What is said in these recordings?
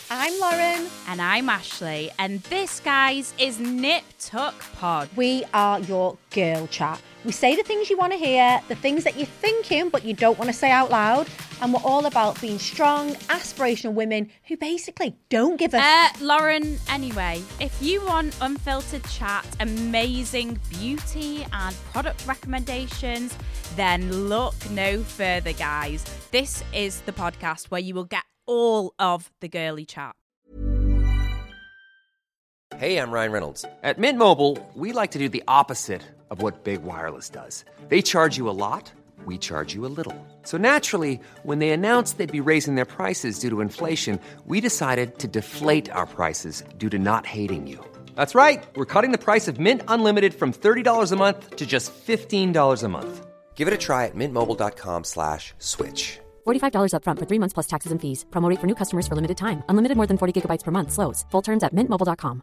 I'm Lauren. And I'm Ashley. And this, guys, is Nip Tuck Pod. We are your girl chat. We say the things you want to hear, the things that you're thinking but you don't want to say out loud. And we're all about being strong, aspirational women who basically don't give a... Lauren, anyway, if you want unfiltered chat, amazing beauty and product recommendations, then look no further, guys. This is the podcast where you will get all of the girly chat. Hey, I'm Ryan Reynolds. At Mint Mobile, we like to do the opposite of what Big Wireless does. They charge you a lot, we charge you a little. So naturally, when they announced they'd be raising their prices due to inflation, we decided to deflate our prices due to not hating you. That's right. We're cutting the price of Mint Unlimited from $30 a month to just $15 a month. Give it a try at mintmobile.com/switch. $45 up front for 3 months plus taxes and fees. Promo rate for new customers for limited time. Unlimited more than 40 gigabytes per month. Slows full terms at mintmobile.com.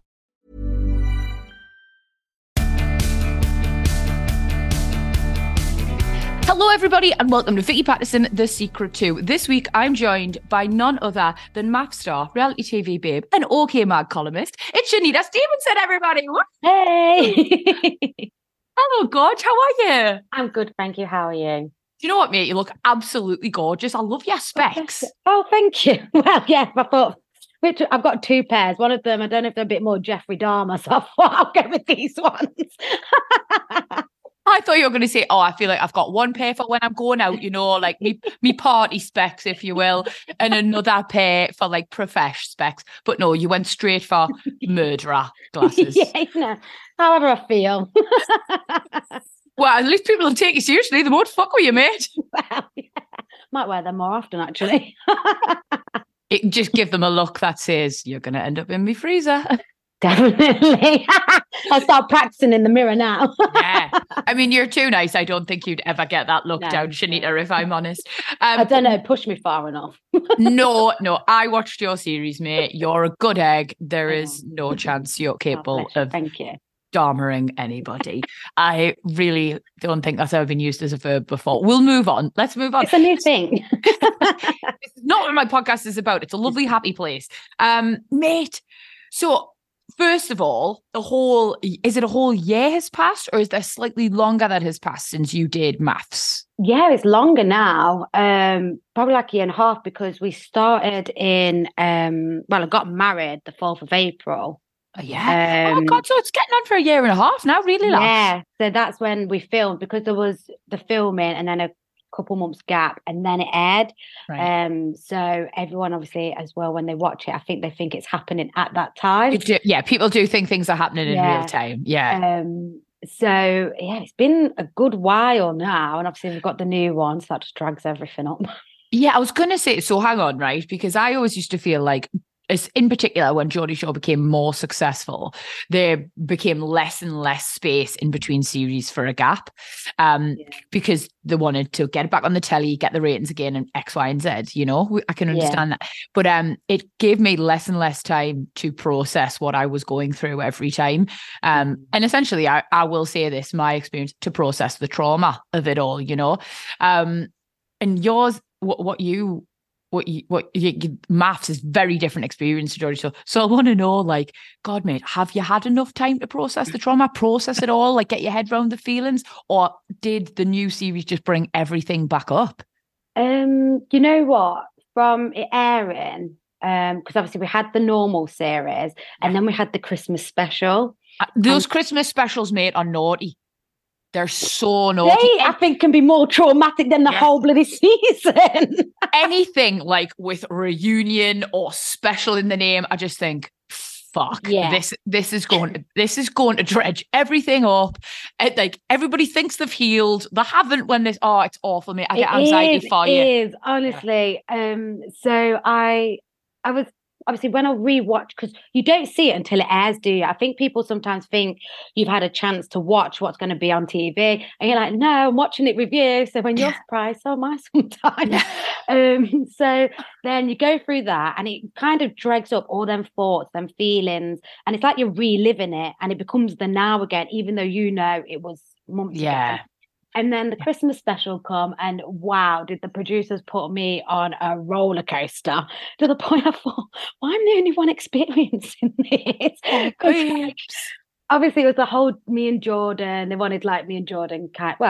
Hello everybody and welcome to Vicky Patterson, The Secret To. This week I'm joined by none other than MAF star, reality TV babe, and OK Mag columnist. It's Shanita Stevenson, everybody. Hey. Hello, gorge. How are you? I'm good, thank you. How are you? Do you know what, mate? You look absolutely gorgeous. I love your specs. Oh, thank you. Well, yeah, I thought, I've got two pairs. One of them, I don't know if they're a bit more Jeffrey Dahmer, so I thought I'll go with these ones. I thought you were going to say, oh, I feel like I've got one pair for when I'm going out, you know, like me party specs, if you will, and another pair for like profesh specs. But no, you went straight for murderer glasses. Yeah, no, however I feel. Well, at least people will take you seriously. They won't fuck with you, mate. Well, yeah. Might wear them more often, actually. Just give them a look that says, you're going to end up in my freezer. Definitely. I'll start practicing in the mirror now. Yeah. I mean, you're too nice. I don't think you'd ever get that look down, Shanita, if I'm honest. I don't know. Push me far enough. No. I watched your series, mate. You're a good egg. There is no chance you're capable of Thank you. Dahmering anybody. I really don't think that's ever been used as a verb before. We'll move on. Let's move on. It's a new thing. This is not what my podcast is about. It's a lovely, happy place. Mate, so first of all, is it a whole year has passed, or is there slightly longer that has passed since you did maths? Yeah, it's longer now. Probably like a year and a half, because we started in I got married the 4th of April. Yeah. Oh God, so it's getting on for a year and a half now, really? Yeah. So that's when we filmed, because there was the filming and then a couple months gap, and then it aired. Right. So everyone obviously as well, when they watch it, I think they think it's happening at that time. People do think things are happening in real time. Yeah. So yeah, it's been a good while now, and obviously we've got the new one, so that just drags everything up. Yeah, I was gonna say, so hang on, right? Because I always used to feel like, in particular, when Geordie Shore became more successful, there became less and less space in between series for a gap, because they wanted to get it back on the telly, get the ratings again, and X, Y, and Z. You know, I can understand that, but it gave me less and less time to process what I was going through every time. And essentially, I will say this: my experience to process the trauma of it all. You know, and yours, maths is very different experience to Geordie. So I want to know, like, God, mate, have you had enough time to process the trauma, process it all, like get your head around the feelings, or did the new series just bring everything back up? You know what? From it airing, because obviously we had the normal series and then we had the Christmas special. Those Christmas specials, mate, are naughty. They're so naughty. They, I think, can be more traumatic than the whole bloody season. Anything like with reunion or special in the name, I just think, fuck, this is going to dredge everything up. Like, everybody thinks they've healed. They haven't when this, it's awful, mate. I get anxiety for you. It is, honestly. So I was, obviously, when I rewatch, because you don't see it until it airs, do you? I think people sometimes think you've had a chance to watch what's going to be on TV, and you're like, no, I'm watching it with you. So when you're surprised, so am I sometimes. So then you go through that, and it kind of drags up all them thoughts, them feelings, and it's like you're reliving it, and it becomes the now again, even though you know it was months ago. And then the Christmas special come, and wow, did the producers put me on a roller coaster to the point I thought, well, I'm the only one experiencing this. Like, obviously, it was the whole me and Jordan. They wanted like me and Jordan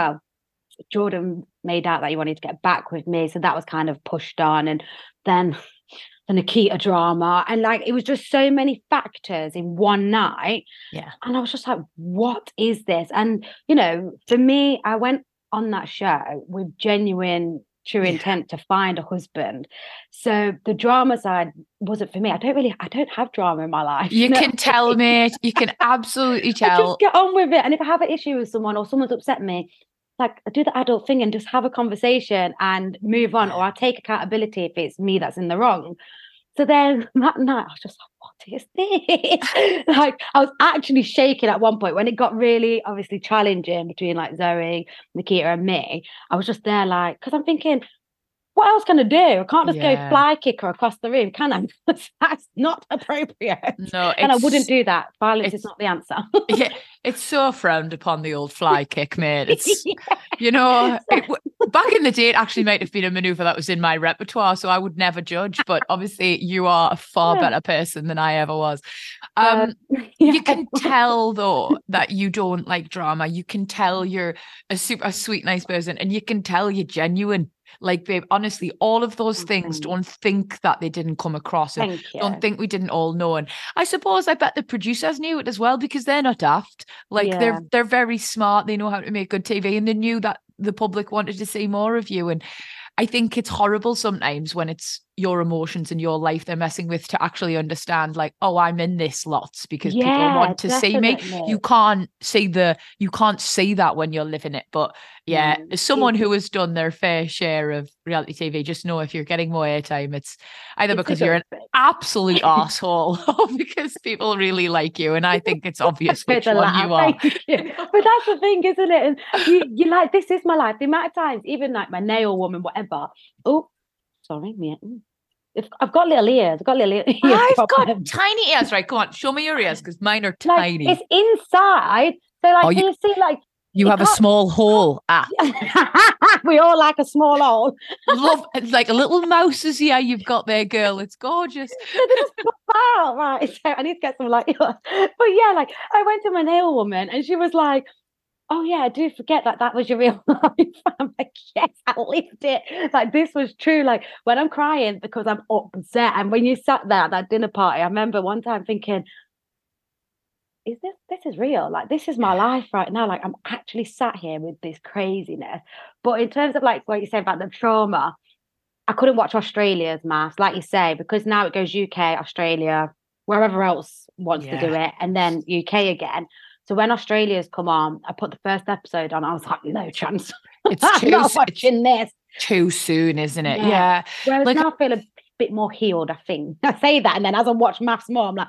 Jordan made out that he wanted to get back with me, so that was kind of pushed on, and then the Nikita drama, and like it was just so many factors in one night. Yeah. And I was just like, what is this? And you know, for me, I went on that show with genuine true intent to find a husband. So the drama side wasn't for me. I don't have drama in my life. You can tell, mate. You can absolutely tell. I just get on with it. And if I have an issue with someone or someone's upset me, like I do the adult thing and just have a conversation and move on, or I take accountability if it's me that's in the wrong. So then that night I was just like, what is this? Like I was actually shaking at one point when it got really obviously challenging between like Zoe, Nikita and me. I was just there like, because I'm thinking, what else can I do? I can't just go fly kick her across the room, can I? That's not appropriate. No, and I wouldn't do that. Violence is not the answer. Yeah, it's so frowned upon, the old fly kick, mate. It's, you know, back in the day, it actually might have been a maneuver that was in my repertoire, so I would never judge. But obviously, you are a far better person than I ever was. You can tell, though, that you don't like drama. You can tell you're a sweet, nice person, and you can tell you're genuine. Like, babe, honestly, all of those things, don't think that they didn't come across. And don't think we didn't all know. And I suppose I bet the producers knew it as well, because they're not daft. Like they're very smart. They know how to make good TV, and they knew that the public wanted to see more of you. And I think it's horrible sometimes when it's your emotions and your life they're messing with, to actually understand like, oh, I'm in this lots because people want to see me. You can't see that when you're living it. But yeah, as someone who has done their fair share of reality TV, just know if you're getting more airtime, it's either because you're an absolute asshole or because people really like you. And I think it's obvious which one you are. But that's the thing, isn't it? And you like, this is my life. The amount of times, even like my nail woman, whatever. Oh, sorry, me. I've got little ears. I've got tiny ears. Right, come on, show me your ears, because mine are tiny. It's inside. So like, you see, like you have a small hole. We all like a small hole. Love, it's like a little mouse's ear you've got there, girl. It's gorgeous. Wow, right. So I need to get some like yours. But yeah, like I went to my nail woman and she was like, oh yeah, I do forget that was your real life. I'm like, yes, I lived it. Like this was true. Like when I'm crying because I'm upset, and when you sat there at that dinner party, I remember one time thinking, is this is real? Like this is my life right now. Like I'm actually sat here with this craziness. But in terms of like what you said about the trauma, I couldn't watch Australia's mass, like you say, because now it goes UK, Australia, wherever else wants to do it, and then UK again. So when Australia's come on, I put the first episode on. I was like, no chance. It's not watching this. Too soon, isn't it? Yeah. Whereas like, now I feel a bit more healed, I think. I say that, and then as I watch maths more, I'm like,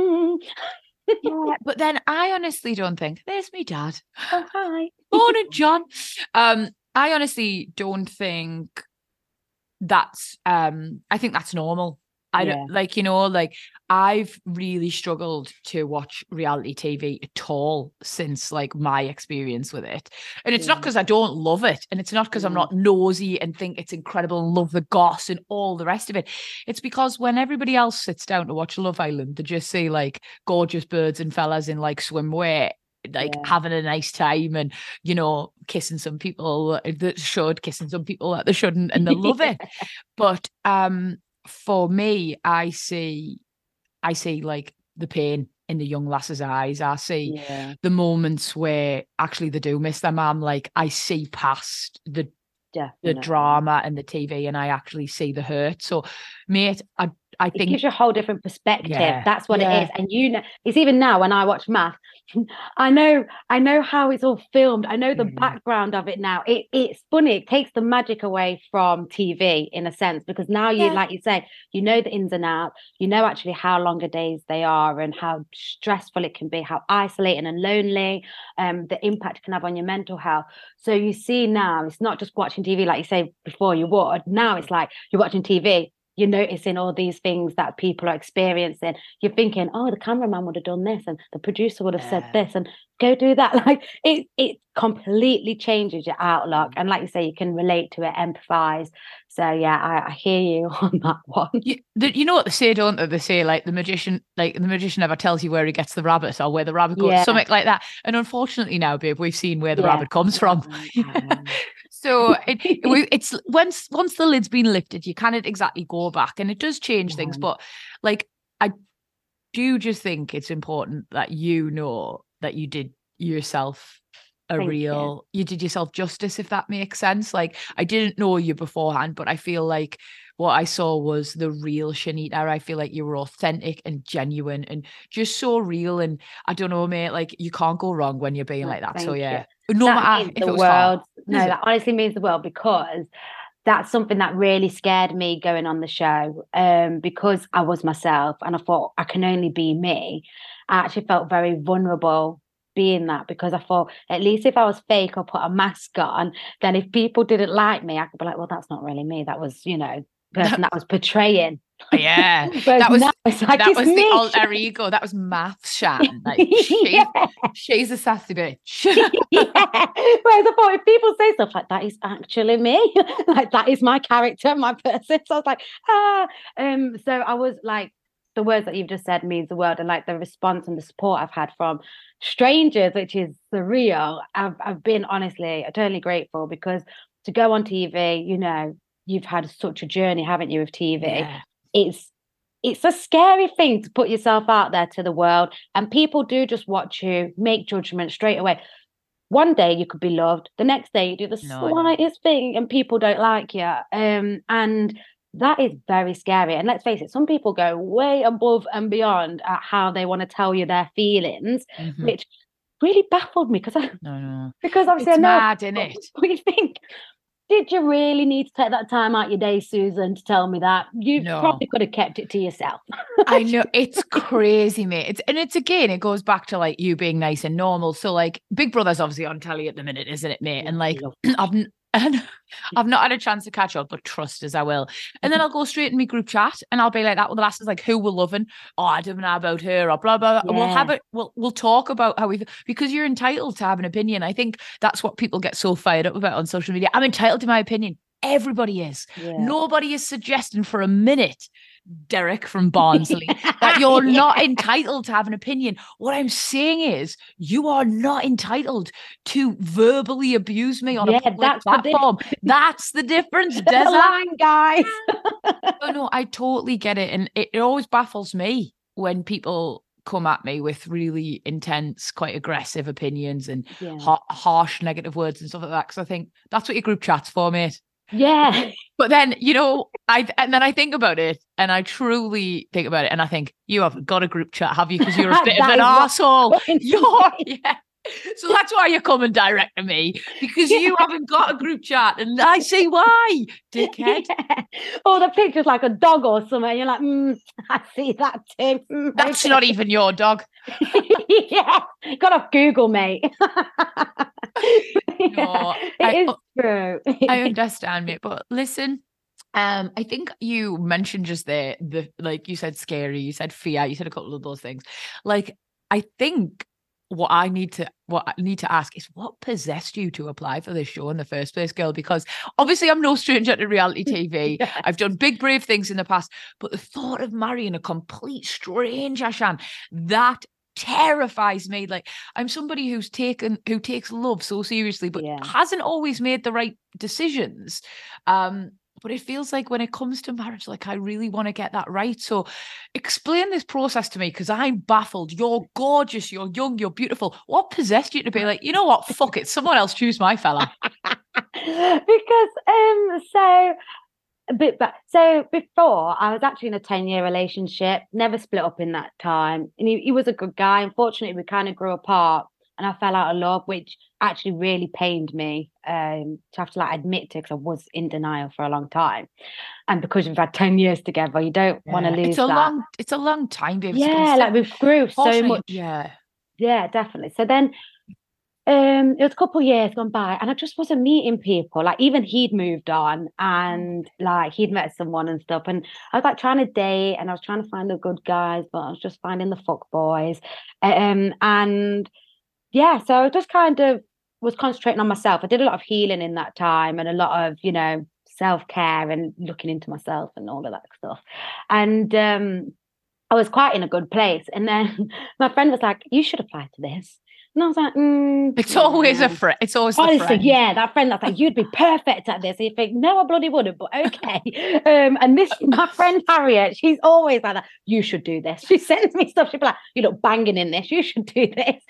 Yeah, but then I honestly don't think, there's me dad. Oh, hi. Morning, John. I honestly don't think that's, I think that's normal. I don't like, you know, like I've really struggled to watch reality TV at all since like my experience with it. And it's not because I don't love it. And it's not because I'm not nosy and think it's incredible and love the goss and all the rest of it. It's because when everybody else sits down to watch Love Island, they just see like gorgeous birds and fellas in like swimwear, like having a nice time and, you know, kissing some people that should, kissing some people that they shouldn't, and they love it. But, for me, I see like the pain in the young lass's eyes. I see the moments where actually they do miss their mum. Like I see past the drama and the TV, and I actually see the hurt. So, mate, I think it gives you a whole different perspective. That's what it is. And you know, it's even now when I watch math, I know how it's all filmed. I know the background of it now. It's funny. It takes the magic away from TV in a sense, because now you, like you say, you know the ins and outs. You know actually how longer days they are and how stressful it can be, how isolating and lonely, the impact it can have on your mental health. So you see now, it's not just watching TV like you say before you would. Now it's like you're watching TV. you're noticing all these things that people are experiencing. You're thinking, oh, the cameraman would have done this and the producer would have said this and go do that. Like it completely changes your outlook. And like you say, you can relate to it, empathize. So yeah, I hear you on that one. You know what they say, don't they? They say like the magician never tells you where he gets the rabbit or where the rabbit goes, something like that. And unfortunately now, babe, we've seen where the rabbit comes from. So it's once the lid's been lifted, you can't exactly go back, and it does change things. But like, I do just think it's important that you know that you did yourself you did yourself justice, if that makes sense. Like, I didn't know you beforehand, but I feel like what I saw was the real Shanita. I feel like you were authentic and genuine and just so real. And I don't know, mate, like you can't go wrong when you're being like that. So yeah, no matter if it was hard. No, that honestly means the world, because that's something that really scared me going on the show, because I was myself and I thought I can only be me. I actually felt very vulnerable being that, because I thought at least if I was fake or put a mask on, then if people didn't like me, I could be like, well, that's not really me. That was, the person that was portraying. Yeah, that was the alter ego. That was maths, Shan. Like she's a sassy bitch. Whereas I thought if people say stuff like that is actually me, like that is my character, my person. So I was like, so I was like, the words that you've just said means the world, and like the response and the support I've had from strangers, which is surreal. I've been honestly eternally grateful, because to go on TV, you've had such a journey, haven't you, with TV? Yeah. It's a scary thing to put yourself out there to the world, and people do just watch you, make judgment straight away. One day you could be loved, the next day you do the slightest thing and people don't like you, and that is very scary. And let's face it, some people go way above and beyond at how they want to tell you their feelings, which really baffled me, because obviously it's I know mad, isn't it? What do you think? Did you really need to take that time out your day, Susan, to tell me that? You probably could have kept it to yourself. I know, it's crazy, mate. It goes back to like you being nice and normal. So like Big Brother's obviously on telly at the minute, isn't it, mate? And like I've not had a chance to catch up, but trust us, I will. And then I'll go straight in my group chat and I'll be like that. Well, the last is like, who we're loving. Oh, I don't know about her or blah, blah, blah. Yeah. We'll talk about how we feel, because you're entitled to have an opinion. I think that's what people get so fired up about on social media. I'm entitled to my opinion. Everybody is. Yeah. Nobody is suggesting for a minute, Derek from Barnsley, that you're not entitled to have an opinion. What I'm saying is you are not entitled to verbally abuse me on a public platform. That's the difference. The line, guys. No, I totally get it. And it always baffles me when people come at me with really intense, quite aggressive opinions and harsh negative words and stuff like that, because I think that's what your group chat's for, mate. Yeah. But then, I think about it, and I truly think about it, and I think, you haven't got a group chat, have you? Because you're a bit of an arsehole. So that's why you're coming direct to me, because you haven't got a group chat, and I see why, dickhead. Yeah. Or the picture's like a dog or something, and you're like, I see that too. That's not even your dog. Yeah, got off Google, mate. No, it is true. I understand, mate, but listen, I think you mentioned just there, like you said scary, you said fear, you said a couple of those things. Like, I think what I need to ask is, what possessed you to apply for this show in the first place, girl? Because obviously I'm no stranger to reality TV. Yeah. I've done big, brave things in the past, but the thought of marrying a complete stranger, Shan, that terrifies me. Like, I'm somebody who takes love so seriously, but hasn't always made the right decisions. But it feels like when it comes to marriage, like I really want to get that right. So explain this process to me, because I'm baffled. You're gorgeous, you're young, you're beautiful. What possessed you to be like, you know what, fuck it, someone else choose my fella? Because so before, I was actually in a 10-year relationship, never split up in that time. And he was a good guy. Unfortunately, we kind of grew apart and I fell out of love, which actually really pained me to have to admit to, because I was in denial for a long time. And because we've had 10 years together, you don't want to lose that. It's a long time, baby. Yeah, we've grew so much. Yeah. Yeah, definitely. So then It was a couple of years gone by, and I just wasn't meeting people. Like, even he'd moved on, and like he'd met someone and stuff. And I was like trying to date, and I was trying to find the good guys, but I was just finding the fuck boys. And yeah, so I just kind of was concentrating on myself. I did a lot of healing in that time, and a lot of, you know, self-care and looking into myself and all of that stuff. And I was quite in a good place. And then my friend was like, "You should apply to this." And I was like, it's always a friend. It's always honestly, the friend. yeah, that friend that's like, "You'd be perfect at this." And you think, no, I bloody wouldn't, but okay. And this, my friend Harriet, she's always like that. "You should do this." She sends me stuff. She'd be like, "You look banging in this. You should do this."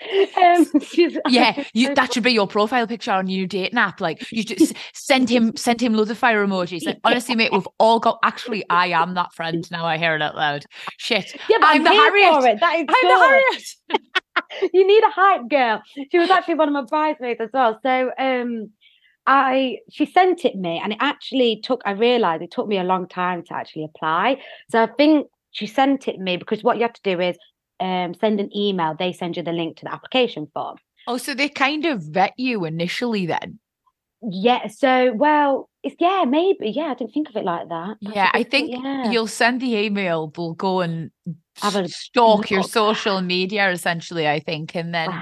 That should be your profile picture on your dating app. Like, you just send him loads of fire emojis. Like, honestly, mate, we've all got. Actually, I am that friend now. I hear it out loud. Shit, yeah, but I'm the Harriet. That is I'm the Harriet. You need a hype girl. She was actually one of my bridesmaids as well. So she sent it me, and it actually took, I realized it took me a long time to actually apply. So I think she sent it me because what you have to do is send an email. They send you the link to the application form. Oh, so they kind of vet you initially then? Yeah. So, well, maybe. Yeah, I didn't think of it like that. I think you'll send the email. They'll go and stalk your social media, essentially, I think. And then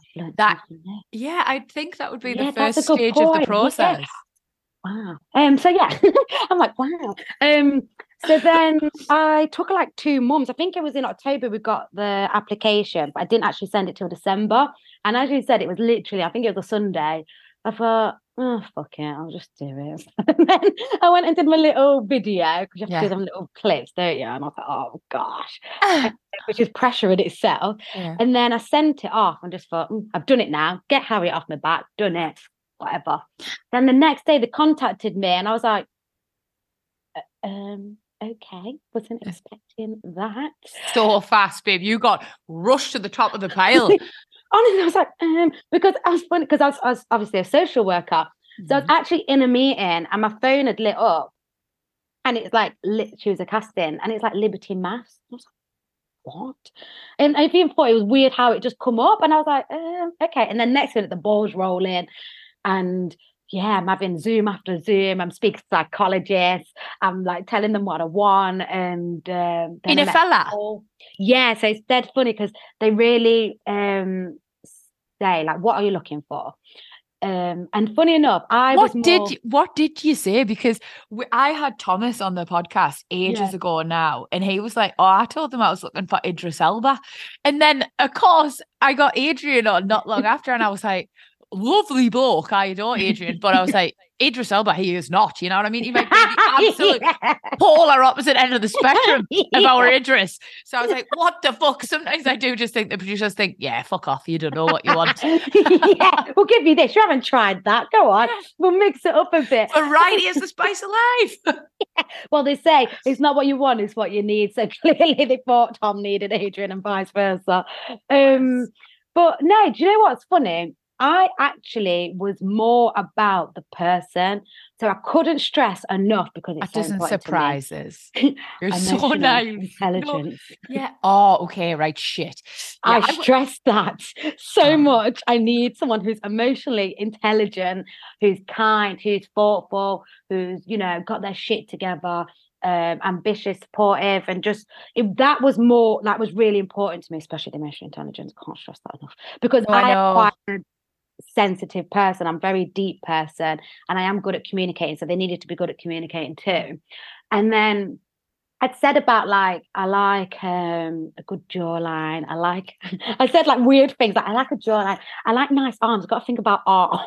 I think that would be the first stage of the process. Yeah. Wow. So yeah, I'm like, wow. So then I took like 2 months. I think it was in October we got the application, but I didn't actually send it till December. And as you said, it was literally, I think it was a Sunday. I thought, oh, fuck it, I'll just do it. And then I went and did my little video, because you have to do them little clips, don't you? And I was like, oh, gosh, which is pressure in itself. Yeah. And then I sent it off and just thought, I've done it now. Get Harriet off my back, done it, whatever. Then the next day they contacted me and I was like, okay, wasn't expecting that. So fast, babe. You got rushed to the top of the pile. Honestly, I was like, because I was funny, because I was obviously a social worker. So I was actually in a meeting and my phone had lit up and it's like, she was a casting and it's like Liberty Maths. I was like, what? And I even thought it was weird how it just come up and I was like, okay. And then next minute the ball's rolling and yeah, I'm having Zoom after Zoom. I'm speaking to psychologists. I'm like telling them what I want. And in a fella. Yeah, so it's dead funny because they really say like, what are you looking for? And funny enough, what did you say? Because I had Thomas on the podcast ages ago now, and he was like, "Oh, I told them I was looking for Idris Elba," and then of course I got Adrian on not long after, and I was like, lovely bloke, I adore Adrian, but I was like, Idris Elba, he is not, you know what I mean? He might be the absolute polar opposite end of the spectrum of our Idris. So I was like, what the fuck? Sometimes I do just think the producers think, yeah, fuck off, you don't know what you want. Yeah, we'll give you this. You haven't tried that. Go on, we'll mix it up a bit. Variety is the spice of life. Well, they say it's not what you want, it's what you need. So clearly they thought Tom needed Adrian and vice versa. But no, do you know what's funny? I actually was more about the person. So I couldn't stress enough because it's that doesn't surprise us. You're so nice. Intelligence. No. Yeah. Oh, okay. Right. Shit. Yeah, I stress that so much. I need someone who's emotionally intelligent, who's kind, who's thoughtful, who's, you know, got their shit together. Ambitious, supportive, and just that was really important to me, especially the emotional intelligence. Can't stress that enough because I am quite a sensitive person. I'm a very deep person, and I am good at communicating. So they needed to be good at communicating too. And then I'd said about like I like a good jawline. I said like weird things like I like a jawline. I like nice arms. I've got to think about arms.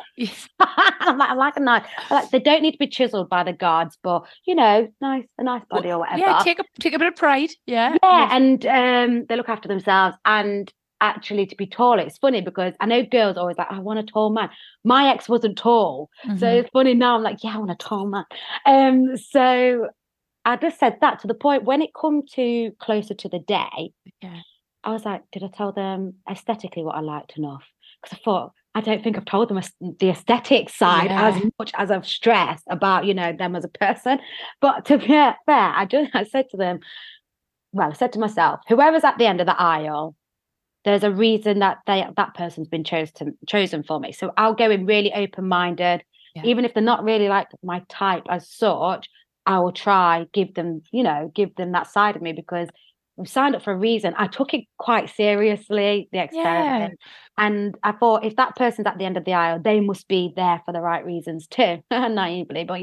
I like a nice. They don't need to be chiseled by the guards, but you know, a nice body or whatever. Yeah, take a bit of pride. Yeah, and they look after themselves. And actually, to be tall, it's funny because I know girls always like, I want a tall man. My ex wasn't tall, so it's funny now. I'm like, yeah, I want a tall man. So I just said that to the point when it come to closer to the day, I was like, did I tell them aesthetically what I liked enough? Because I thought, I don't think I've told them the aesthetic side as much as I've stressed about, you know, them as a person. But to be fair, I said to them, well, I said to myself, whoever's at the end of the aisle, there's a reason that that person's been chosen for me. So I'll go in really open-minded, even if they're not really like my type as such. I will try give them that side of me, because we signed up for a reason. I took it quite seriously, the experiment. And I thought, if that person's at the end of the aisle, they must be there for the right reasons too. Naively, but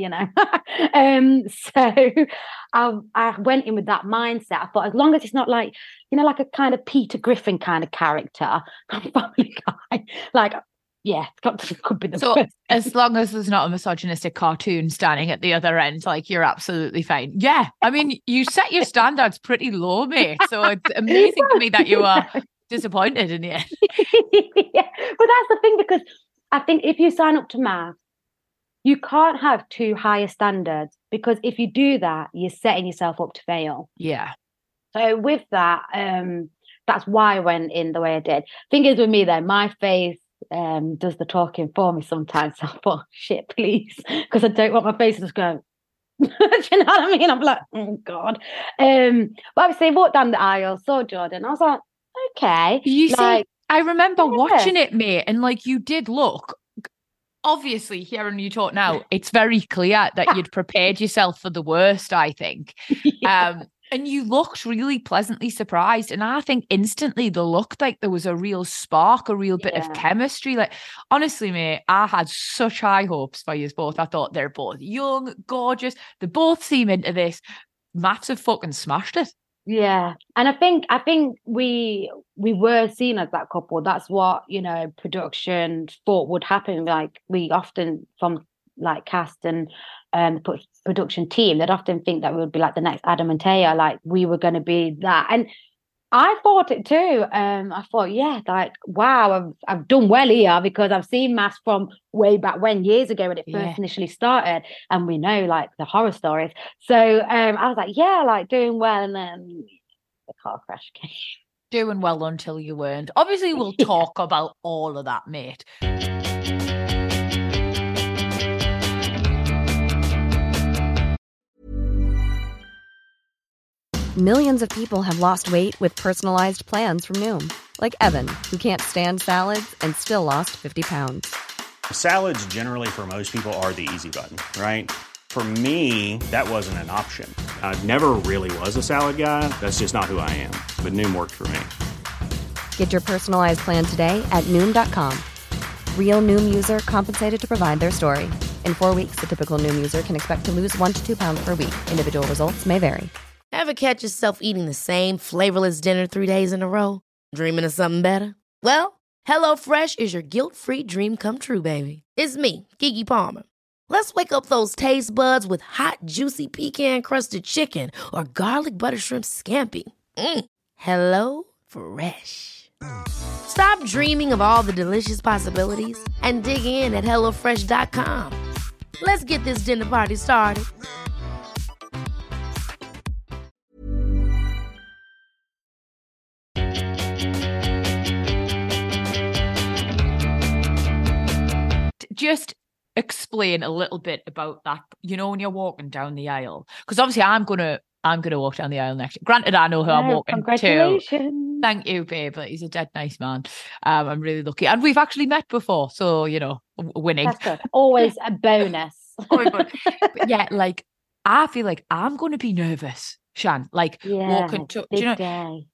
so I went in with that mindset. I thought, as long as it's not like, like a kind of Peter Griffin kind of character, Family Guy, like, yeah, could be the best. As long as there's not a misogynistic cartoon standing at the other end, like, you're absolutely fine. Yeah, I mean, you set your standards pretty low, mate. So it's amazing to me that you are disappointed in the end. Yeah, but that's the thing, because I think if you sign up to math, you can't have too high a standards, because if you do that, you're setting yourself up to fail. Yeah. So with that, that's why I went in the way I did. Thing is with me, though, my face does the talking for me sometimes. So I thought, shit, please, because I don't want my face to just go. Do you know what I mean? I'm like, oh God. But obviously, I walked down the aisle, saw Jordan. I was like, okay. You see, I remember watching it, mate, and like, you did look. Obviously, hearing you talk now, it's very clear that you'd prepared yourself for the worst, I think. And you looked really pleasantly surprised. And I think instantly there looked like there was a real spark, a real bit of chemistry. Like, honestly, mate, I had such high hopes for you both. I thought they're both young, gorgeous. They both seem into this. Maths have fucking smashed it. Yeah. And I think we were seen as that couple. That's what, production thought would happen. Like, we often, from like cast and production team, they'd often think that we would be like the next Adam and Taya, like we were going to be that. And I thought it too. I thought, yeah, like, wow, I've done well here, because I've seen Maths from way back when, years ago, when it first initially started, and we know like the horror stories. So I was like, yeah, like doing well, and then the car crash came. Doing well until you weren't. Obviously, we'll talk about all of that, mate. Millions of people have lost weight with personalized plans from Noom. Like Evan, who can't stand salads and still lost 50 pounds. Salads generally for most people are the easy button, right? For me, that wasn't an option. I never really was a salad guy. That's just not who I am. But Noom worked for me. Get your personalized plan today at Noom.com. Real Noom user compensated to provide their story. In 4 weeks, the typical Noom user can expect to lose 1 to 2 pounds per week. Individual results may vary. Ever catch yourself eating the same flavorless dinner 3 days in a row? Dreaming of something better? Well, HelloFresh is your guilt-free dream come true, baby. It's me, Keke Palmer. Let's wake up those taste buds with hot, juicy pecan-crusted chicken or garlic butter shrimp scampi. Hello Fresh. Stop dreaming of all the delicious possibilities and dig in at HelloFresh.com. Let's get this dinner party started. Just explain a little bit about that, when you're walking down the aisle, because obviously I'm gonna walk down the aisle next. Granted, I know who I'm walking to. Thank you, babe. But he's a dead nice man. I'm really lucky, and we've actually met before, so winning. That's good. Always a bonus. But yeah, like, I feel like I'm going to be nervous, Shan. Like, walking to, day.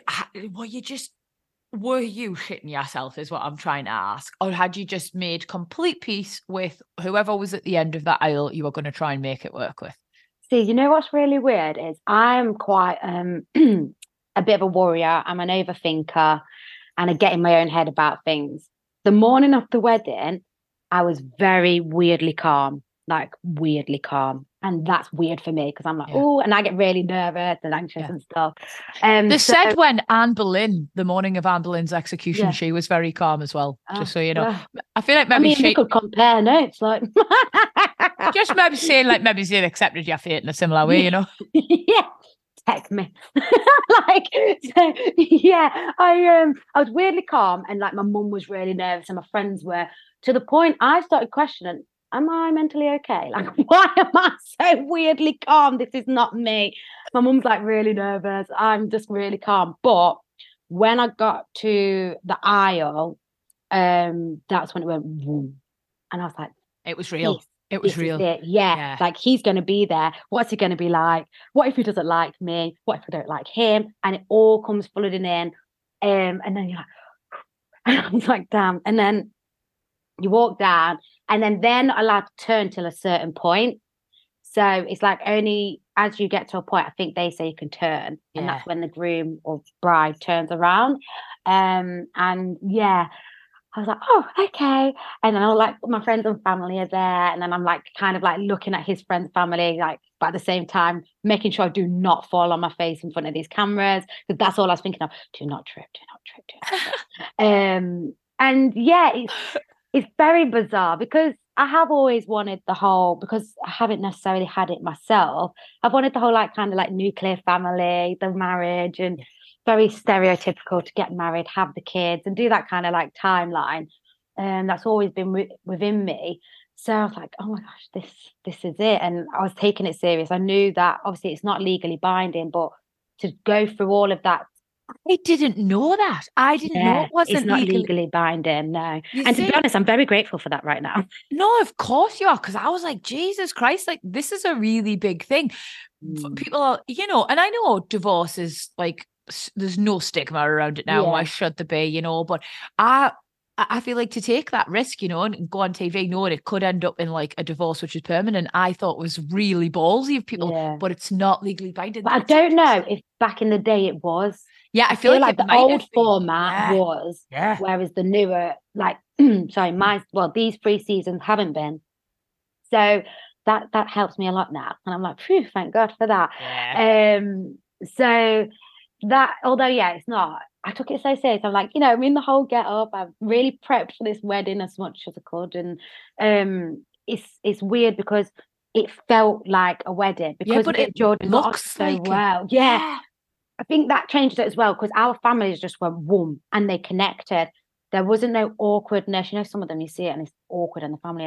Were you shitting yourself is what I'm trying to ask? Or had you just made complete peace with whoever was at the end of that aisle you were going to try and make it work with? See, what's really weird is I'm quite a bit of a worrier. I'm an overthinker, and I get in my own head about things. The morning of the wedding, I was very weirdly calm. And that's weird for me, because I'm like, oh, and I get really nervous and anxious and stuff. They said when Anne Boleyn, the morning of Anne Boleyn's execution, she was very calm as well, just so you know. I feel like maybe we could compare notes, like. Just maybe saying accepted your fate in a similar way, Yeah. Text me. I was weirdly calm, and like my mum was really nervous and my friends were, to the point I started questioning, am I mentally okay? Like, why am I so weirdly calm? This is not me. My mum's like really nervous. I'm just really calm. But when I got to the aisle, that's when it went boom. And I was like, it was real. It was real. Yeah. Like, he's going to be there. What's he going to be like? What if he doesn't like me? What if I don't like him? And it all comes flooding in. And then you're like, and I was like, damn. And then you walk down, and then they're not allowed to turn till a certain point. So it's like only as you get to a point, I think they say you can turn. And that's when the groom or bride turns around. And yeah, I was like, oh, okay. And then I was like, my friends and family are there. And then I'm like, kind of like looking at his friends' family, like, but at the same time, making sure I do not fall on my face in front of these cameras. Because that's all I was thinking of. Do not trip, do not trip, do not trip. And yeah, it's very bizarre because I have always wanted the whole, because I haven't necessarily had it myself. I've wanted the whole like kind of like nuclear family, the marriage, and very stereotypical to get married, have the kids, and do that kind of like timeline. And that's always been within me. So I was like, oh my gosh, this is it. And I was taking it serious. I knew that obviously it's not legally binding, but to go through all of that. I didn't know that. I didn't know it wasn't it's not legally binding, no. And to be honest, I'm very grateful for that right now. No, of course you are, because I was like, Jesus Christ, like, this is a really big thing. People are, you know, and I know divorce is like, there's no stigma around it now. Why should there be, you know? But I feel like to take that risk, you know, and go on TV knowing it could end up in like a divorce which is permanent, I thought was really ballsy of people, but it's not legally binding. But I don't know if back in the day it was. Yeah, I feel like the old format was, whereas the newer, like, these 3 seasons haven't been. So that helps me a lot now. And I'm like, phew, thank God for that. Yeah. So that, although, it's not, I took it so serious. I'm like, you know, I'm in the whole get up. I've really prepped for this wedding as much as I could. And it's weird because it felt like a wedding. Because but it Jordan looks so like well. Yeah. I think that changed it as well because our families just went boom and they connected. There wasn't no awkwardness. You know, some of them you see it and it's awkward in the family.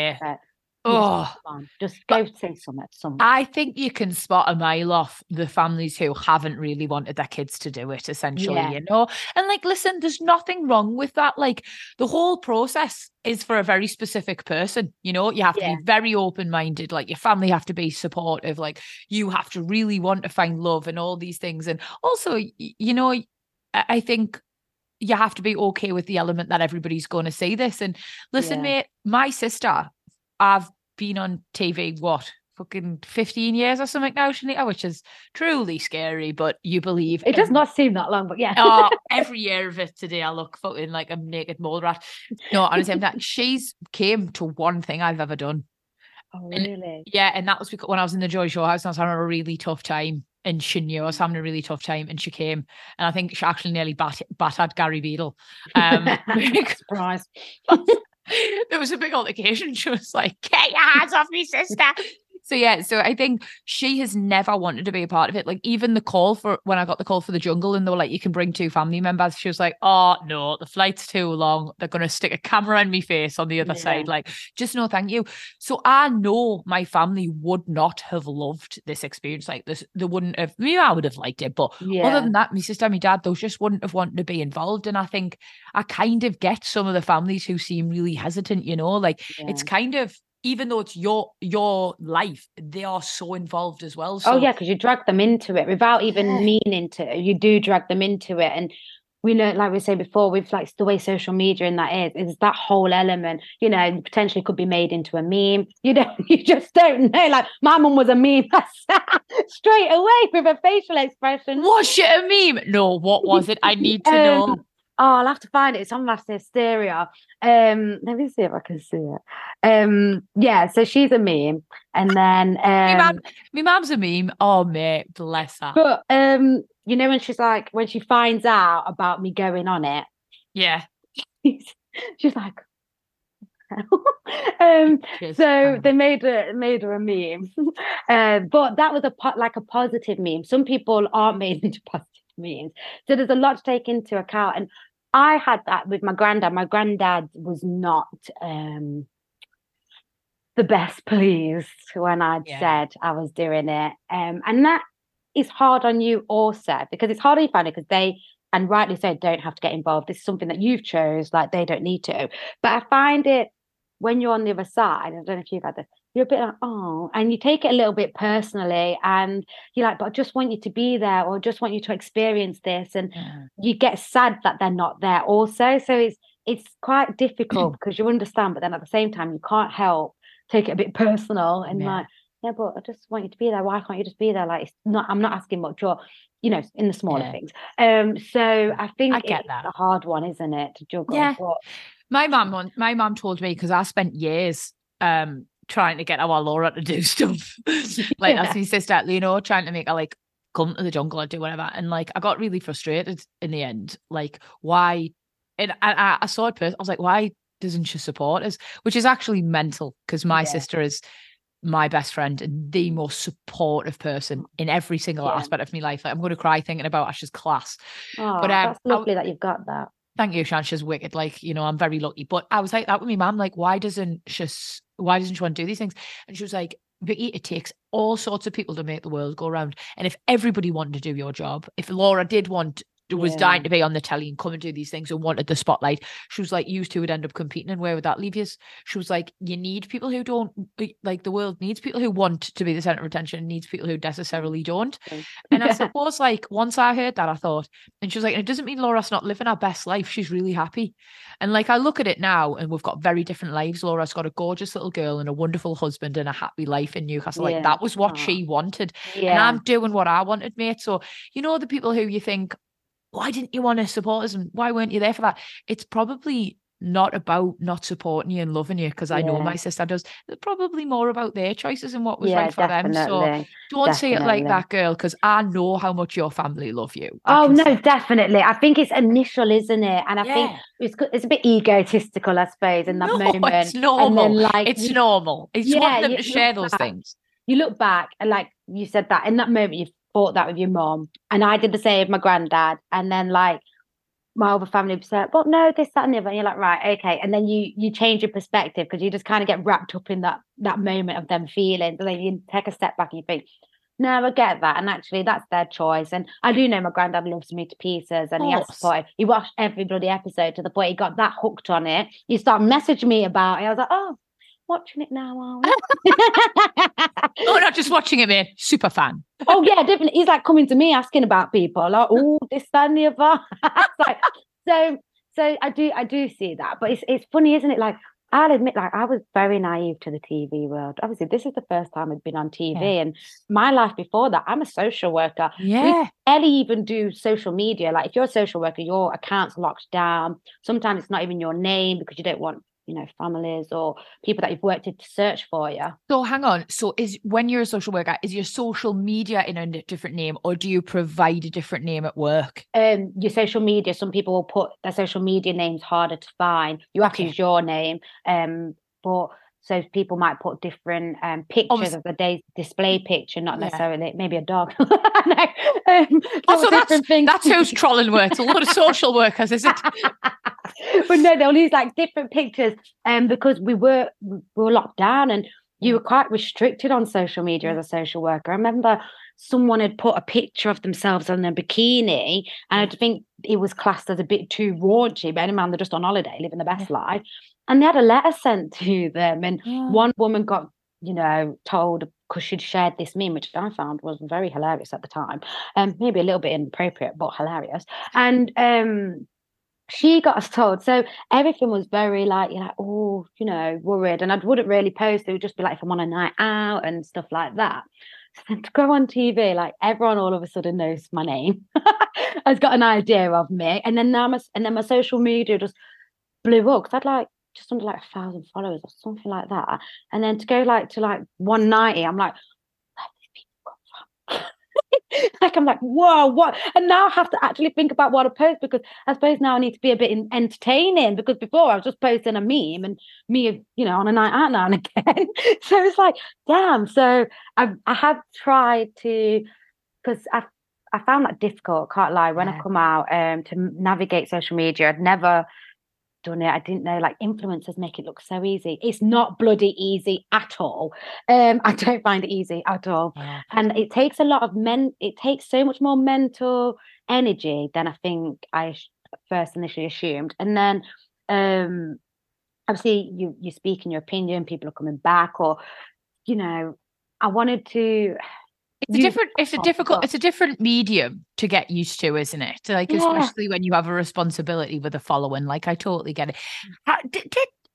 Just go say something. I think you can spot a mile off the families who haven't really wanted their kids to do it, essentially, you know? And like, listen, there's nothing wrong with that. Like, the whole process is for a very specific person, you know? You have to be very open-minded. Like, your family have to be supportive. Like, you have to really want to find love and all these things. And also, you know, I think you have to be okay with the element that everybody's going to see this. And listen, mate, my sister, I've been on TV, fucking 15 years or something now, Shanita, which is truly scary, but you believe. It does not seem that long, but every year of it today, I look fucking like a naked mole rat. No, honestly, she's came to one thing I've ever done. Oh, really? And that was because when I was in the Joy Show house, I was having a really tough time. And she knew I was having a really tough time, and she came, and I think she actually nearly battered Gary Beadle. Surprise. There was a big altercation. She was like, get your hands off me, sister. So I think she has never wanted to be a part of it. Like, even the call for when I got the call for the jungle and they were like, you can bring 2 family members. She was like, oh no, the flight's too long. They're going to stick a camera in my face on the other side. Like, just no, thank you. So I know my family would not have loved this experience like this. They wouldn't have, maybe I would have liked it. But other than that, my sister and my dad, those just wouldn't have wanted to be involved. And I think I kind of get some of the families who seem really hesitant, you know, like it's kind of, even though it's your life, they are so involved as well. So, because you drag them into it without even meaning to. You do drag them into it. And we know, like we said before, with like the way social media and that is that whole element, you know, potentially could be made into a meme. You just don't know. Like, my mum was a meme straight away with a facial expression. Was she a meme? No, what was it? I need to know. I'll have to find it. It's on Massive Stereo. Let me see if I can see it. So she's a meme. And then my mum's a meme. Oh, mate, bless her. But you know, when she's like, when she finds out about me going on it. Yeah. She's like, so they made her a meme. But that was a positive meme. Some people aren't made into positive memes. So there's a lot to take into account. And I had that with my granddad. My granddad was not the best pleased when I'd said I was doing it. And that is hard on you also, because it's hard on your family because and rightly so, don't have to get involved. This is something that you've chose, like they don't need to. But I find it when you're on the other side, I don't know if you've had this, you're a bit like, oh, and you take it a little bit personally, and you're like, but I just want you to be there, or just want you to experience this, and you get sad that they're not there also. So it's quite difficult because you understand, but then at the same time you can't help take it a bit personal and like, yeah, but I just want you to be there. Why can't you just be there? Like, it's not, I'm not asking much, or in the smaller things. So I think I get it's that. a hard one, isn't it, to juggle? Yeah. But My mum told me, because I spent years trying to get our Laura to do stuff. Like that's my sister, trying to make her like come to the jungle or do whatever. And like I got really frustrated in the end. Like, why? And I saw it first. I was like, why doesn't she support us? Which is actually mental, because my sister is my best friend and the most supportive person in every single aspect of my life. Like, I'm going to cry thinking about Ash's class. But that's lovely that you've got that. Thank you, Shan. She's wicked. Like, I'm very lucky. But I was like that with my mum. Like, why doesn't she want to do these things? And she was like, Vicky, it takes all sorts of people to make the world go round. And if everybody wanted to do your job, if Laura was dying to be on the telly and come and do these things and wanted the spotlight, she was like, you two would end up competing, and where would that leave you? She was like, you need people who don't, like, the world needs people who want to be the center of attention, and needs people who necessarily don't. And I suppose, like, once I heard that, I thought, and she was like, and it doesn't mean Laura's not living her best life. She's really happy. And like, I look at it now, and we've got very different lives. Laura's got a gorgeous little girl and a wonderful husband and a happy life in Newcastle. Like, that was what she wanted. And I'm doing what I wanted, mate. So, the people who you think, why didn't you want to support us, and why weren't you there for that? It's probably not about not supporting you and loving you, because I know my sister does. It's probably more about their choices and what was right for them. So don't say it like that, girl, because I know how much your family love you. Definitely. I think it's initial, isn't it? And I think it's a bit egotistical, I suppose, in that moment. It's normal. And then, like, it's normal. It's wanting them to share those things. You look back, and like you said, that in that moment you've fought that with your mom, and I did the same with my granddad, and then like my other family would say, well, no, this, that, and the other, and you're like, right, okay, and then you change your perspective, because you just kind of get wrapped up in that moment of them feeling, and then you take a step back and you think, no, I get that, and actually that's their choice. And I do know my granddad loves me to pieces, and he has supported. He watched every bloody episode to the point he got that hooked on it. He started messaging me about it. I was like, oh, watching it now, are we? Oh, not just watching it, mate. Super fan. Oh yeah, definitely. He's like coming to me asking about people. Like, oh, this, that, and the other. Like, so I do see that, but it's funny, isn't it? Like, I'll admit, like, I was very naive to the TV world. Obviously, this is the first time I've been on TV, and my life before that, I'm a social worker. Yeah. We barely even do social media. Like, if you're a social worker, your account's locked down. Sometimes it's not even your name, because you don't want, families or people that you've worked with to search for you. So hang on. So when you're a social worker, is your social media in a different name, or do you provide a different name at work? Your social media, some people will put their social media names harder to find. You have to use your name. But so people might put different pictures of the day's display picture, not necessarily maybe a dog. Also, that's who's trolling words. A lot of social workers, is it? But no, they'll use like different pictures, because we were locked down, and you were quite restricted on social media as a social worker. I remember someone had put a picture of themselves in a bikini, and I think it was classed as a bit too raunchy, but anyway, they're just on holiday, living the best life. And they had a letter sent to them, and one woman got, told, because she'd shared this meme, which I found was very hilarious at the time, maybe a little bit inappropriate, but hilarious. And she got us told, so everything was very like, you're like, oh, worried. And I wouldn't really post. It would just be like if I'm on a night out and stuff like that. So to go on TV, like, everyone all of a sudden knows my name, has got an idea of me. And then my social media just blew up, because I'd like just under like 1,000 followers or something like that. And then to go like to like 190, I'm like, where do these people come from? Like, I'm like, whoa, what? And now I have to actually think about what I post, because I suppose now I need to be a bit entertaining, because before I was just posting a meme and me, on a night out now and again. So it's like, damn. So I have tried to, because I found that difficult, can't lie, when I come out to navigate social media. I'd never done it. I didn't know, like, influencers make it look so easy. It's not bloody easy at all. I don't find it easy at all. Wow. And it takes a lot of it takes so much more mental energy than I think I first initially assumed. And then obviously you speak in your opinion, people are coming back, or, you know, I wanted to. It's a different medium to get used to, isn't it? Like, especially when you have a responsibility with a following. Like, I totally get it.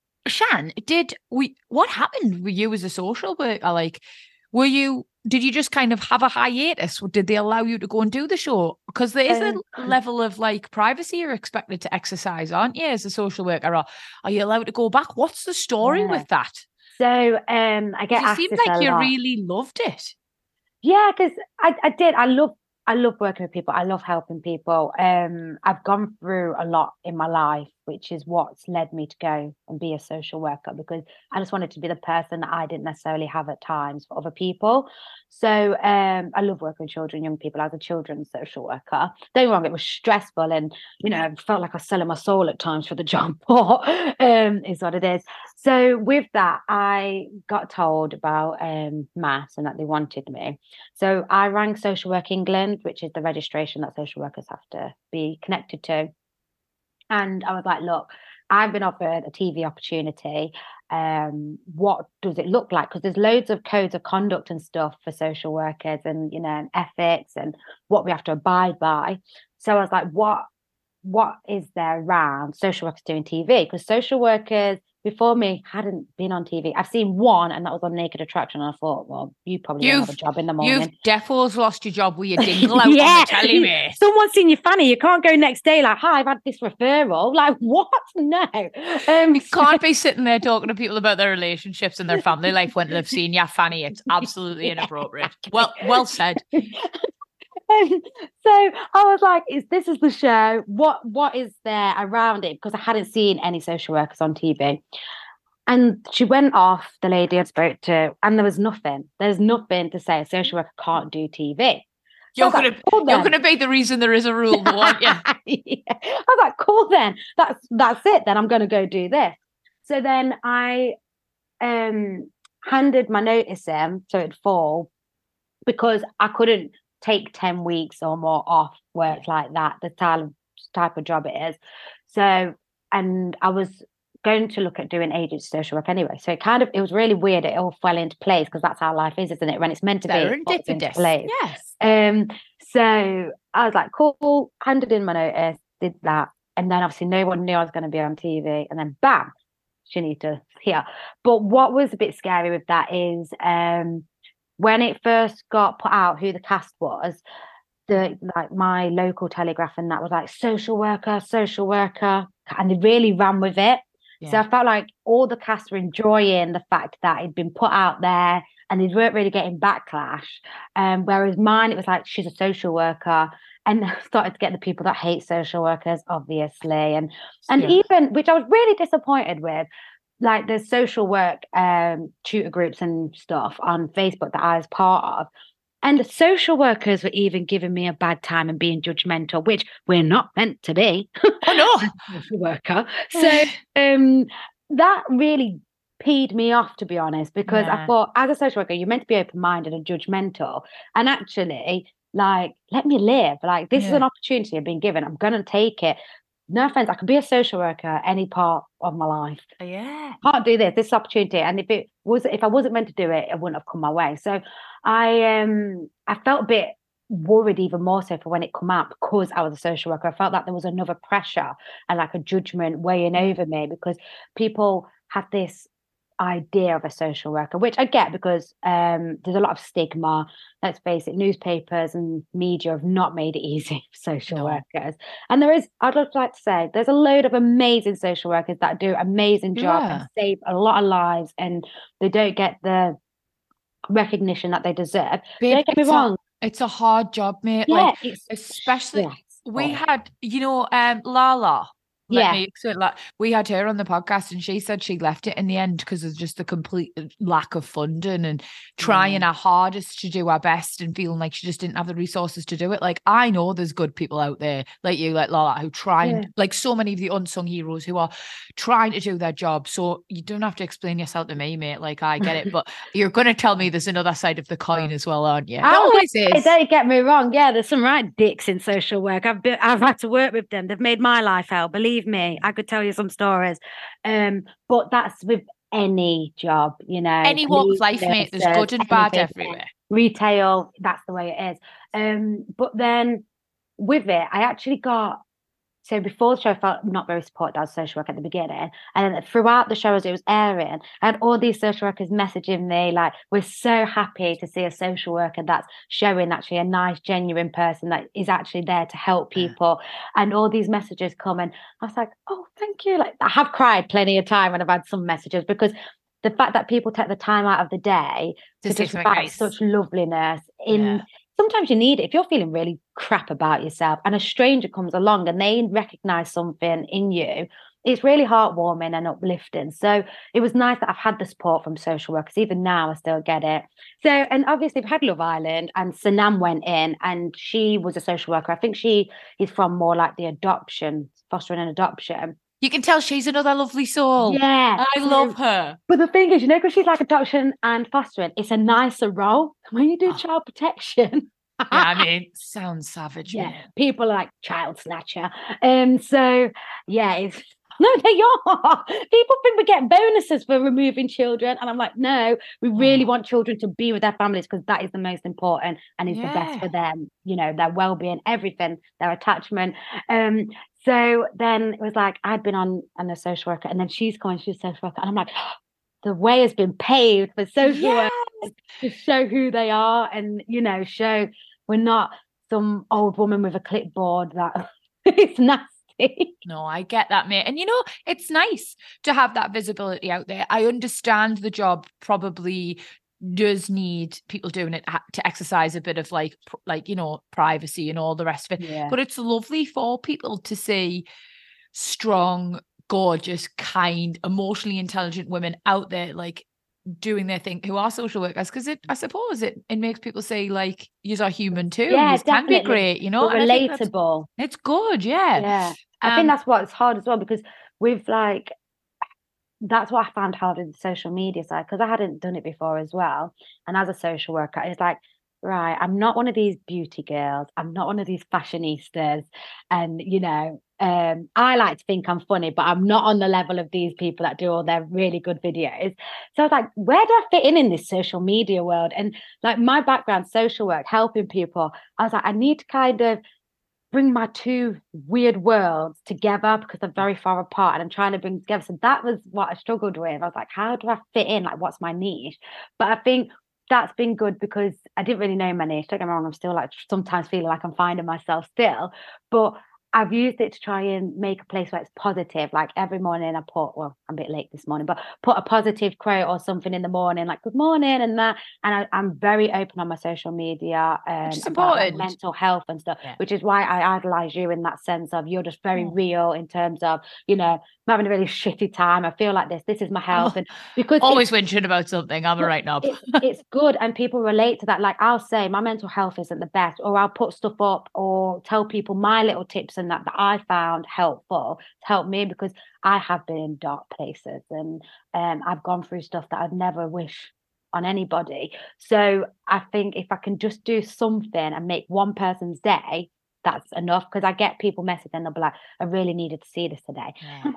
What happened with you as a social worker? Like, did you just kind of have a hiatus? Did they allow you to go and do the show? Because there is a level of, like, privacy you're expected to exercise, aren't you, as a social worker? Or are you allowed to go back? What's the story with that? So I get asked. It seemed like you really loved it. Yeah, because I did. I love working with people. I love helping people. I've gone through a lot in my life, which is what's led me to go and be a social worker, because I just wanted to be the person that I didn't necessarily have at times for other people. So I love working with children, young people. I was a children's social worker. Don't get me wrong, it was stressful, and, you know, I felt like I was selling my soul at times for the job, but is what it is. So with that, I got told about maths and that they wanted me. So I rang Social Work England, which is the registration that social workers have to be connected to. And I was like, look, I've been offered a TV opportunity. What does it look like? Because there's loads of codes of conduct and stuff for social workers, and, you know, and ethics and what we have to abide by. So I was like, what is there around social workers doing TV? Because social workers before me hadn't been on TV. I've seen one, and that was on Naked Attraction. And I thought, well, you probably don't have a job in the morning. You've defos lost your job with your dingle out on the telly, mate. Someone's seen your fanny. You can't go next day like, hi, I've had this referral. Like, what? No. You can't be sitting there talking to people about their relationships and their family life when they've seen your fanny. It's absolutely inappropriate. Well said. So I was like, this is the show. What is there around it? Because I hadn't seen any social workers on TV. And she went off, the lady I spoke to, and there was nothing. There's nothing to say a social worker can't do TV. You're going to be the reason there is a rule, aren't you? Yeah. I was like, cool then. That's it. Then I'm going to go do this. So then I handed my notice in, so it'd fall, because I couldn't take 10 weeks or more off work like that, the type of job it is. So, and I was going to look at doing agency social work anyway. So it was really weird. It all fell into place, because that's how life is, isn't it? When it's meant to be, it falls into place. Yes. So I was like, cool, handed in my notice, did that. And then obviously no one knew I was going to be on TV. And then bam, Shanita here. But what was a bit scary with that is when it first got put out who the cast was, my local Telegraph and that was like social worker, and they really ran with it. Yeah. So I felt like all the cast were enjoying the fact that it'd been put out there and they weren't really getting backlash. Whereas mine, it was like, she's a social worker. And I started to get the people that hate social workers, obviously. And even, which I was really disappointed with, like the social work tutor groups and stuff on Facebook that I was part of. And the social workers were even giving me a bad time and being judgmental, which we're not meant to be. Oh, no. Social worker. So that really peed me off, to be honest, because I thought, as a social worker, you're meant to be open-minded and judgmental. And actually, like, let me live. Like, this is an opportunity I've been given. I'm going to take it. No offense, I could be a social worker any part of my life. Yeah. Can't do this opportunity. And if I wasn't meant to do it, it wouldn't have come my way. So I felt a bit worried, even more so for when it come out, because I was a social worker. I felt like there was another pressure and like a judgment weighing over me, because people have this idea of a social worker, which I get, because there's a lot of stigma. Let's face it, newspapers and media have not made it easy for social workers. And I'd like to say, there's a load of amazing social workers that do amazing job and save a lot of lives, and they don't get the recognition that they deserve. Don't get me wrong. It's a hard job, mate. Yeah, like, especially we had, Lala. Like we had her on the podcast and she said she left it in the end because of just the complete lack of funding and trying our hardest to do our best and feeling like she just didn't have the resources to do it. Like, I know there's good people out there like you, like Lola, who try and like so many of the unsung heroes who are trying to do their job. So you don't have to explain yourself to me, mate. Like, I get it, but you're going to tell me there's another side of the coin as well, aren't you? Always is. Don't get me wrong. Yeah, there's some right dicks in social work. I've had to work with them. They've made my life hell. Believe me, I could tell you some stories. But that's with any job, you know. Any walk of life, mate. There's good and bad everywhere. Retail, that's the way it is. But then with it, I actually got. So before the show, I felt not very supported as social work at the beginning. And then throughout the show as it was airing, I had all these social workers messaging me like, we're so happy to see a social worker that's showing actually a nice, genuine person that is actually there to help people. And all these messages come and I was like, oh, thank you. Like, I have cried plenty of time when I've had some messages because the fact that people take the time out of the day to just write such loveliness in... Sometimes you need it. If you're feeling really crap about yourself and a stranger comes along and they recognize something in you, it's really heartwarming and uplifting. So it was nice that I've had the support from social workers. Even now, I still get it. So, and obviously we've had Love Island and Sanam went in and she was a social worker. I think she is from more like the adoption, fostering and adoption. You can tell she's another lovely soul. Yeah. I love her. But the thing is, you know, because she's like adoption and fostering, it's a nicer role. When you do child protection. Yeah, I mean, sounds savage. Yeah, man. people are like child snatcher. So, yeah, it's... No, they are. People think we get bonuses for removing children. And I'm like, no, we really want children to be with their families because that is the most important and is the best for them, you know, their well-being, everything, their attachment. So then it was like, I'd been on a social worker and then she's a social worker. And I'm like, the way has been paved for social workers to show who they are and, you know, show we're not some old woman with a clipboard that it's nasty. No, I get that, mate. And, you know, it's nice to have that visibility out there. I understand the job probably does need people doing it to exercise a bit of like, you know, privacy and all the rest of it. Yeah. But it's lovely for people to see strong, gorgeous, kind, emotionally intelligent women out there, like doing their thing, who are social workers, because I suppose it makes people say like, you are human too. Yeah, can be great, you know. Relatable. It's good, yeah. I think that's what's hard as well, because with like, that's what I found hard with the social media side, because I hadn't done it before as well. And as a social worker, it's like, right, I'm not one of these beauty girls. I'm not one of these fashionistas. And, you know, I like to think I'm funny, but I'm not on the level of these people that do all their really good videos. So I was like, where do I fit in this social media world? And like my background, social work, helping people, I was like, I need to kind of bring my two weird worlds together because they're very far apart and I'm trying to bring together. So that was what I struggled with. I was like, how do I fit in? Like, what's my niche? But I think that's been good because I didn't really know my niche. Don't get me wrong, I'm still like sometimes feeling like I'm finding myself still. But I've used it to try and make a place where it's positive. Like every morning I put, well, I'm a bit late this morning, but put a positive quote or something in the morning, like good morning and that. And I'm very open on my social media about like, mental health and stuff, which is why I idolize you in that sense of you're just very real in terms of, you know, I'm having a really shitty time. I feel like this is my health. And because always whinging about something, I'm right now. It's good. And people relate to that. Like I'll say my mental health isn't the best, or I'll put stuff up or tell people my little tips and that I found helpful to help me, because I have been in dark places and I've gone through stuff that I'd never wish on anybody. So I think if I can just do something and make one person's day, that's enough. Because I get people messaging and they'll be like, I really needed to see this today. I'm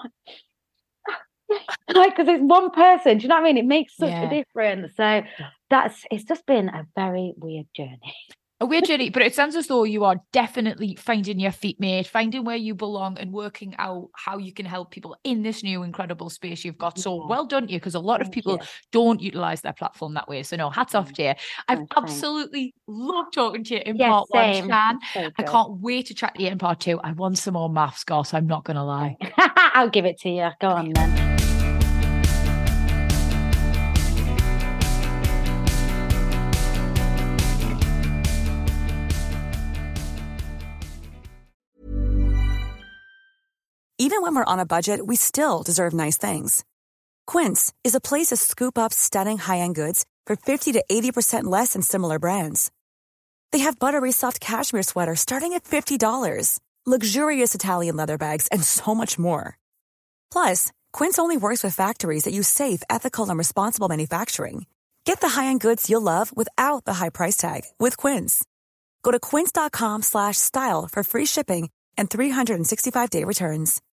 like, because it's one person, do you know what I mean? It makes such a difference. So it's just been a very weird journey. A weird journey, but it sounds as though you are definitely finding your feet, mate, finding where you belong and working out how you can help people in this new incredible space you've got. So well done to you, because a lot of people don't utilize their platform that way. So no, hats off to you. I've absolutely loved talking to you in part one, Shan. So I can't wait to chat to you in part two. I want some more maths, Goss, I'm not going to lie. I'll give it to you. Go on then. Even when we're on a budget, we still deserve nice things. Quince is a place to scoop up stunning high-end goods for 50 to 80% less than similar brands. They have buttery soft cashmere sweaters starting at $50, luxurious Italian leather bags, and so much more. Plus, Quince only works with factories that use safe, ethical, and responsible manufacturing. Get the high-end goods you'll love without the high price tag with Quince. Go to quince.com/style for free shipping and 365-day returns.